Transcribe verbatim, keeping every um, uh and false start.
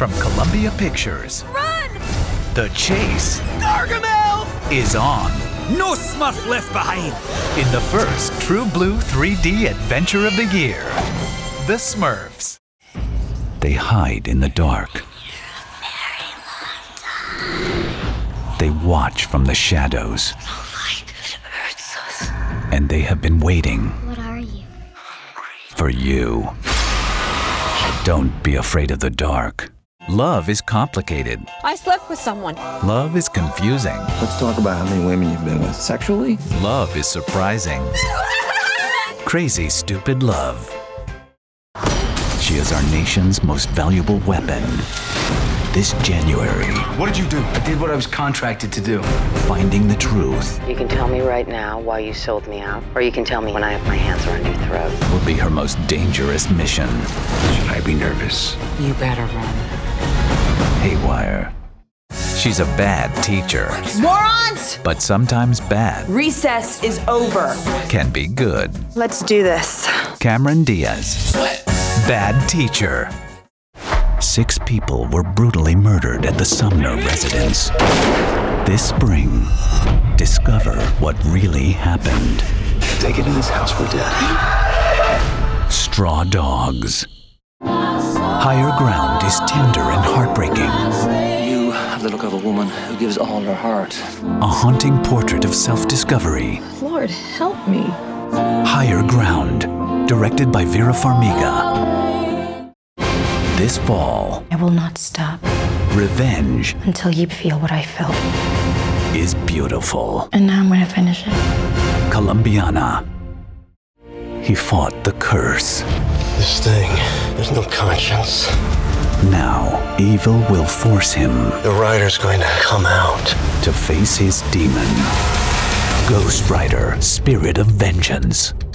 From Columbia Pictures, Run! The Chase Gargamel! is on. No Smurf left behind. In the first True Blue three D adventure of the year, The Smurfs. They hide in the dark. They watch from the shadows. And they have been waiting. What are you? For you. Don't be afraid of the dark. Love is complicated. I slept with someone. Love is confusing. Let's talk about how many women you've been with. Sexually? Love is surprising. Crazy, stupid love. She is our nation's most valuable weapon. This January, What did you do? I did what I was contracted to do. finding the truth You can tell me right now why you sold me out, or you can tell me when I have my hands around your throat. will be her most dangerous mission. Should I be nervous? You better run. Haywire. She's a bad teacher, Morons! but sometimes bad Recess is over. can be good. Let's do this. Cameron Diaz. Bad teacher. Six people were brutally murdered at the Sumner residence. This spring, discover what really happened. They get in this house, we're dead. Straw Dogs. Higher Ground is tender and heartbreaking. You have the look of a woman who gives all her heart. A haunting portrait of self-discovery. Lord, help me. Higher Ground, directed by Vera Farmiga. This fall, I will not stop revenge until you feel what I felt. is beautiful. And now I'm gonna finish it. Columbiana. He fought the curse. This thing, there's no conscience. Now, evil will force him The rider's going to come out. to face his demon. Ghost Rider, Spirit of Vengeance.